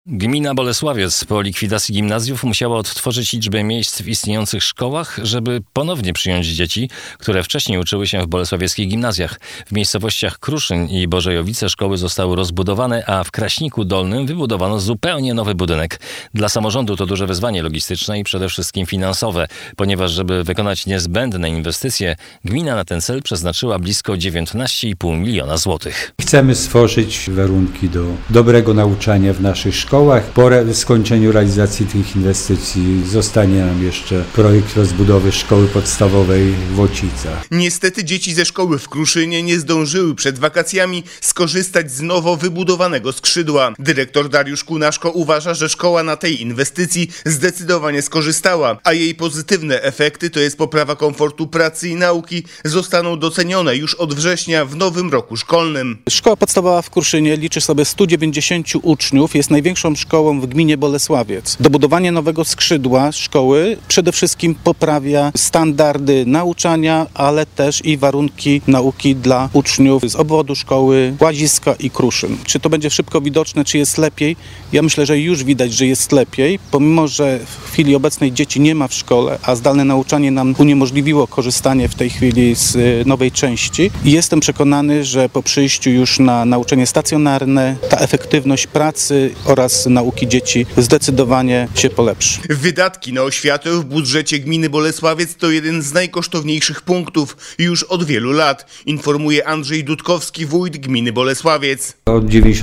Gmina Bolesławiec po likwidacji gimnazjów musiała odtworzyć liczbę miejsc w istniejących szkołach, żeby ponownie przyjąć dzieci, które wcześniej uczyły się w bolesławieckich gimnazjach. W miejscowościach Kruszyn i Bożejowice szkoły zostały rozbudowane, a w Kraśniku Dolnym wybudowano zupełnie nowy budynek. Dla samorządu to duże wyzwanie logistyczne i przede wszystkim finansowe, ponieważ żeby wykonać niezbędne inwestycje, gmina na ten cel przeznaczyła blisko 19,5 miliona złotych. Chcemy stworzyć warunki do dobrego nauczania w naszych szkołach. Po skończeniu realizacji tych inwestycji zostanie nam jeszcze projekt rozbudowy szkoły podstawowej w Łocicach. Niestety dzieci ze szkoły w Kruszynie nie zdążyły przed wakacjami skorzystać z nowo wybudowanego skrzydła. Dyrektor Dariusz Kunaszko uważa, że szkoła na tej inwestycji zdecydowanie skorzystała, a jej pozytywne efekty, to jest poprawa komfortu pracy i nauki, zostaną docenione już od września w nowym roku szkolnym. Szkoła podstawowa w Kruszynie liczy sobie 190 uczniów, jest największą szkołą w gminie Bolesławiec. Dobudowanie nowego skrzydła szkoły przede wszystkim poprawia standardy nauczania, ale też i warunki nauki dla uczniów z obwodu szkoły Łaziska i Kruszyn. Czy to będzie szybko widoczne, czy jest lepiej? Ja myślę, że już widać, że jest lepiej. Pomimo, że w chwili obecnej dzieci nie ma w szkole, a zdalne nauczanie nam uniemożliwiło korzystanie w tej chwili z nowej części. I jestem przekonany, że po przyjściu już na nauczanie stacjonarne ta efektywność pracy oraz nauki dzieci zdecydowanie się polepszy. Wydatki na oświatę w budżecie gminy Bolesławiec to jeden z najkosztowniejszych punktów już od wielu lat, informuje Andrzej Dudkowski, wójt gminy Bolesławiec. Od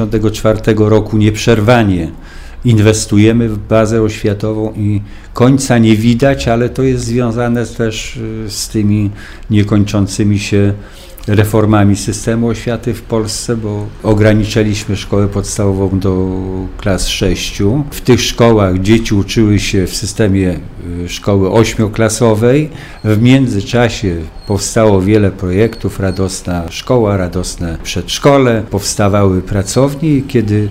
1994 roku nieprzerwanie inwestujemy w bazę oświatową i końca nie widać, ale to jest związane też z tymi niekończącymi się reformami systemu oświaty w Polsce, bo ograniczyliśmy szkołę podstawową do klas 6. W tych szkołach dzieci uczyły się w systemie szkoły 8-klasowej. W międzyczasie powstało wiele projektów, radosna szkoła, radosne przedszkole, powstawały pracownie i kiedy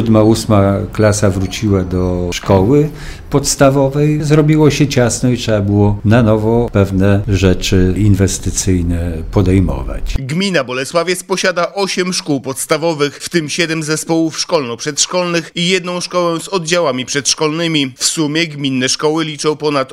7-8 klasa wróciła do szkoły podstawowej, zrobiło się ciasno i trzeba było na nowo pewne rzeczy inwestycyjne podejmować. Gmina Bolesławiec posiada 8 szkół podstawowych, w tym 7 zespołów szkolno-przedszkolnych i 1 szkołę z oddziałami przedszkolnymi. W sumie gminne szkoły liczą ponad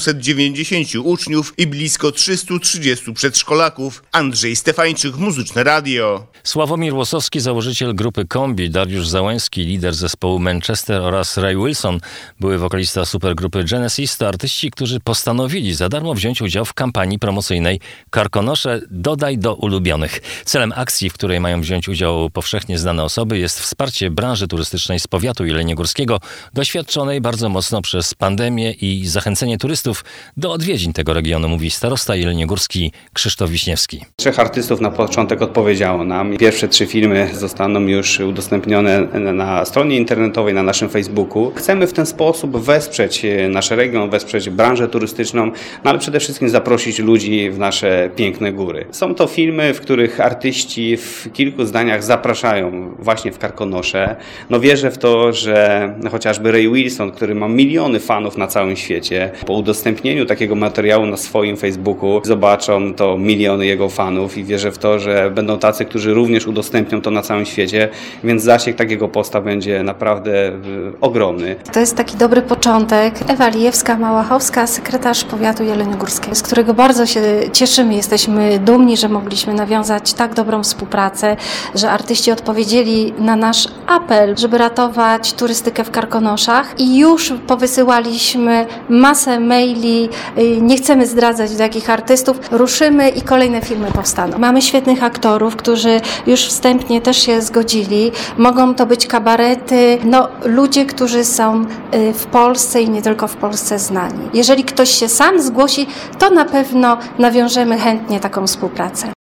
890 uczniów i blisko 330 przedszkolaków. Andrzej Stefańczyk, Muzyczne Radio. Sławomir Łosowski, założyciel grupy Kombi, Dariusz Załęski, lider zespołu Manchester oraz Ray Wilson, były wokalista supergrupy Genesis, to artyści, którzy postanowili za darmo wziąć udział w kampanii promocyjnej Karkonosze Dodaj do ulubionych. Celem akcji, w której mają wziąć udział powszechnie znane osoby, jest wsparcie branży turystycznej z powiatu jeleniogórskiego, doświadczonej bardzo mocno przez pandemię i zachęcenie turystów do odwiedzin tego regionu, mówi starosta jeleniogórski Krzysztof Wiśniewski. 3 artystów na początek odpowiedziało nam. Pierwsze 3 filmy zostaną już udostępnione na stronie internetowej, na naszym Facebooku. Chcemy w ten sposób wesprzeć nasz region, wesprzeć branżę turystyczną, no ale przede wszystkim zaprosić ludzi w nasze piękne góry. Są to filmy, w których artyści w kilku zdaniach zapraszają właśnie w Karkonosze. No wierzę w to, że chociażby Ray Wilson, który ma miliony fanów na całym świecie, po udostępnieniu takiego materiału na swoim Facebooku zobaczą to miliony jego fanów i wierzę w to, że będą tacy, którzy również udostępnią to na całym świecie, więc zasięg takiego posta będzie naprawdę ogromny. To jest taki dobry początek. Ewa Lijewska-Małachowska, sekretarz powiatu jeleniogórskiego, z którego bardzo się cieszymy. Jesteśmy dumni, że mogliśmy nawiązać tak dobrą współpracę, że artyści odpowiedzieli na nasz apel, żeby ratować turystykę w Karkonoszach i już powysyłaliśmy masę maili. Nie chcemy zdradzać, do jakich artystów. Ruszymy i kolejne filmy powstaną. Mamy świetnych aktorów, którzy już wstępnie też się zgodzili. Mogą to być kabarety, ludzie, którzy są w Polsce i nie tylko w Polsce znani. Jeżeli ktoś się sam zgłosi, to na pewno nawiążemy chętnie taką współpracę.